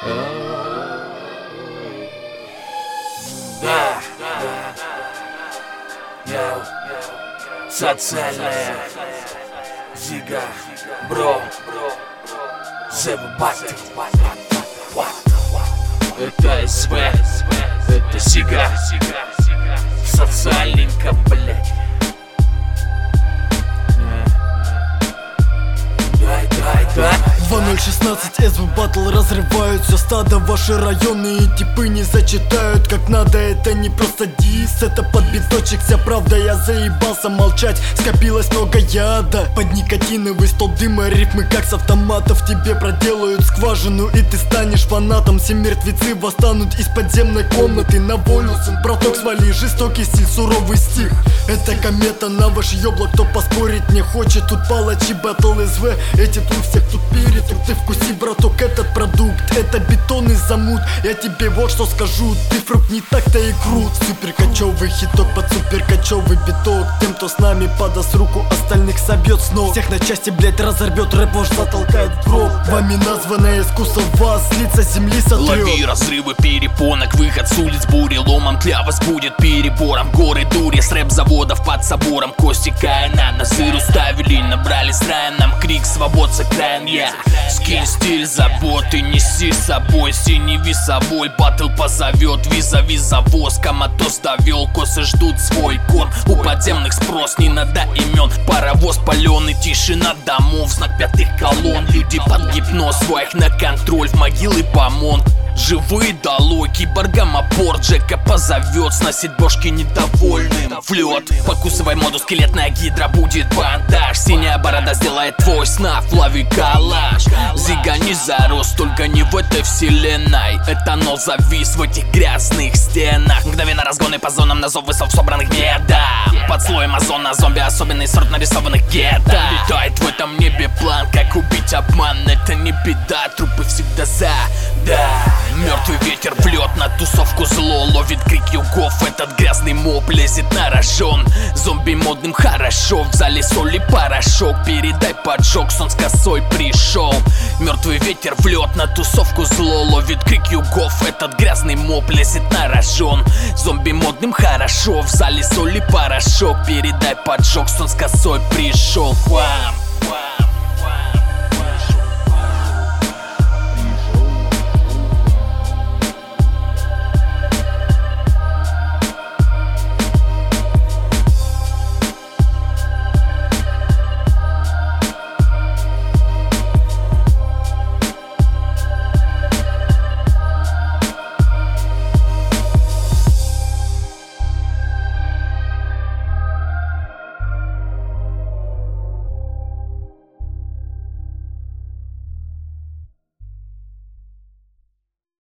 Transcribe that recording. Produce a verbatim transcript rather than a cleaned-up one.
Да, я социальная Зига, бро, Зебати. Это СВ, это Зига, социальненько, блять. Дай, дай, дай. два ноль шестнадцать эс ви батл разрывают все стадо. Ваши районные типы не зачитают как надо. Это не просто дис, это подбиточек. Вся правда, я заебался молчать. Скопилось много яда. Под никотиновый стол дыма рифмы как с автоматов. Тебе проделают скважину и ты станешь фанатом. Все мертвецы восстанут из подземной комнаты. На волю, сын, браток, свали. Жестокий стиль, суровый стих. Это комета на ваш ёблок, кто поспорить не хочет. Тут палачи, батл СВ. Эти тут всех тут перед. Ты вкуси, браток, этот продукт. Это бетон и замут. Я тебе вот что скажу. Ты фрукт не так-то и крут. Супер кочевый хиток под супер кочевый биток. Тем, кто с нами подаст руку, остальных собьет с ног. Всех на части, блять, разорвет, рэп ваш затолкает в гроб. Вами названное искусство вас лица земли сотрет. Лови разрывы перепонок, выход с улиц буреломом. Для вас будет перебором. Горы дури с рэп-заводов под собором. Кости Каина на сыру ставили, набрали с рая. Нам крик свобод с окраин, я скинь стиль заботы, неси с собой синий весовой. Батл позовет, визави завоз. Коматоз довел, косы ждут свой кон. У подземных спрос не надо имен. Паровоз паленый, тишина домов, знак пятых колонн. Люди под гипноз, своих на контроль, в могилы помон. Живые долой, киборгам опор. Джека позовет, сносить бошки недовольным в лед. Покусывай моду, скелетная гидра, будет бандаж. Синяя борода сделает твой снаф, лови калаш. Зига не зарос, только не в этой вселенной. Этанол завис в этих грязных стенах. Мгновенно разгоны по зонам на зов весов собранных медом. Под слоем озона зомби особенный сорт нарисованных гетто. Летает в этом небе план, как убить обман. Это не беда, трупы всегда за, да. Мертвый ветер в лед, на тусовку зло. Ловит крик югов, этот грязный моб лезет на рожон. Зомби модным хорошо, в зале соль и порошок. Передай поджог, сон с косой пришел. Мертвый ветер в лед, на тусовку зло. Ловит крик югов, этот грязный моб лезет на рожон. Зомби модным хорошо, в зале соль и порошок. Передай поджог, сон с косой пришел к вам.